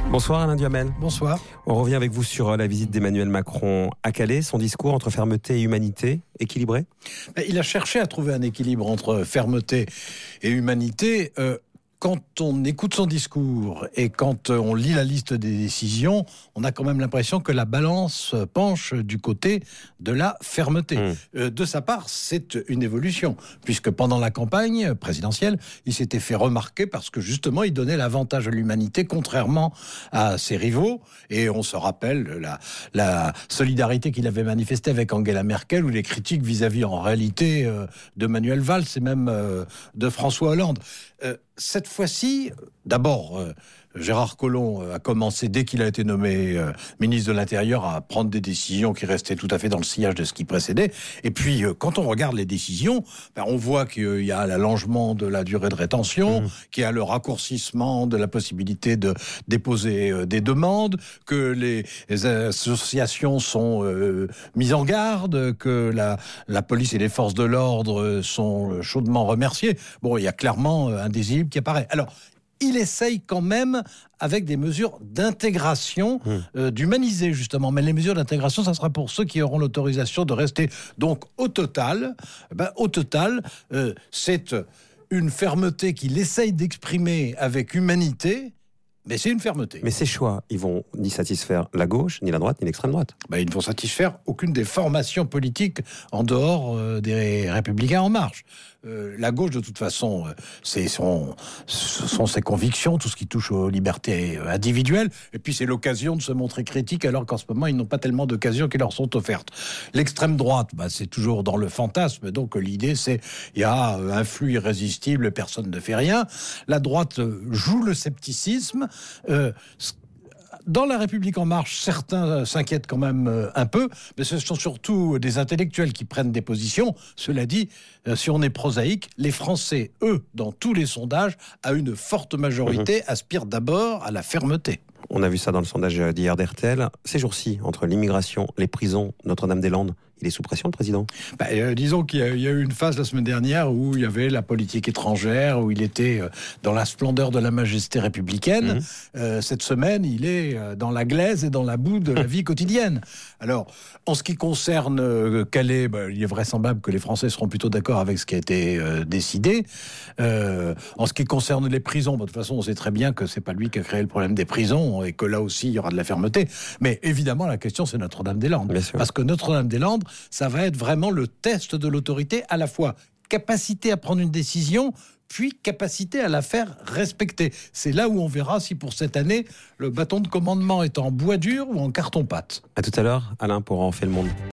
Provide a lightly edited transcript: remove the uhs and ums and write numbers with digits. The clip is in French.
Bonsoir Alain Duhamel. Bonsoir. On revient avec vous sur la visite d'Emmanuel Macron à Calais. Son discours entre fermeté et humanité, équilibré ? Il a cherché à trouver un équilibre entre fermeté et humanité. Quand on écoute son discours et quand on lit la liste des décisions, on a quand même l'impression que la balance penche du côté de la fermeté. De sa part, c'est une évolution, puisque pendant la campagne présidentielle, il s'était fait remarquer parce que justement, il donnait l'avantage à l'humanité, contrairement à ses rivaux. Et on se rappelle la solidarité qu'il avait manifestée avec Angela Merkel, ou les critiques vis-à-vis en réalité de Manuel Valls et même de François Hollande. Cette fois-ci, d'abord, Gérard Collomb a commencé, dès qu'il a été nommé ministre de l'Intérieur, à prendre des décisions qui restaient tout à fait dans le sillage de ce qui précédait. Et puis, quand on regarde les décisions, on voit qu'il y a l'allongement de la durée de rétention, qu'il y a le raccourcissement de la possibilité de déposer des demandes, que les associations sont mises en garde, que la police et les forces de l'ordre sont chaudement remerciées. Bon, il y a clairement un déséquilibre qui apparaît. Alors, il essaye quand même avec des mesures d'intégration, d'humaniser justement. Mais les mesures d'intégration, ça sera pour ceux qui auront l'autorisation de rester. Donc au total, c'est une fermeté qu'il essaye d'exprimer avec humanité. Mais c'est une fermeté. Mais ces choix, ils vont ni satisfaire la gauche, ni la droite, ni l'extrême droite. Ils ne vont satisfaire aucune des formations politiques en dehors des Républicains en marche. La gauche, de toute façon, ce sont ses convictions, tout ce qui touche aux libertés individuelles. Et puis c'est l'occasion de se montrer critique, alors qu'en ce moment, ils n'ont pas tellement d'occasions qui leur sont offertes. L'extrême droite, c'est toujours dans le fantasme. Donc l'idée, c'est il y a un flux irrésistible, personne ne fait rien. La droite joue le scepticisme. Dans la République en marche, certains s'inquiètent quand même un peu, mais ce sont surtout des intellectuels qui prennent des positions. Cela dit, si on est prosaïque, les Français, eux, dans tous les sondages, à une forte majorité, aspirent d'abord à la fermeté. On a vu ça dans le sondage d'hier d'RTL. Ces jours-ci, entre l'immigration, les prisons, Notre-Dame-des-Landes, il est sous pression, le président ? Disons qu'il y a eu une phase la semaine dernière où il y avait la politique étrangère, où il était dans la splendeur de la majesté républicaine. Cette semaine, il est dans la glaise et dans la boue de la vie quotidienne. Alors, en ce qui concerne Calais, il est vraisemblable que les Français seront plutôt d'accord avec ce qui a été décidé. En ce qui concerne les prisons, de toute façon, on sait très bien que c'est pas lui qui a créé le problème des prisons et que là aussi, il y aura de la fermeté. Mais évidemment, la question, c'est Notre-Dame-des-Landes. Parce que Notre-Dame-des-Landes, ça va être vraiment le test de l'autorité, à la fois capacité à prendre une décision, puis capacité à la faire respecter. C'est là où on verra si pour cette année, le bâton de commandement est en bois dur ou en carton-pâte. À tout à l'heure, Alain, pour En fait le monde.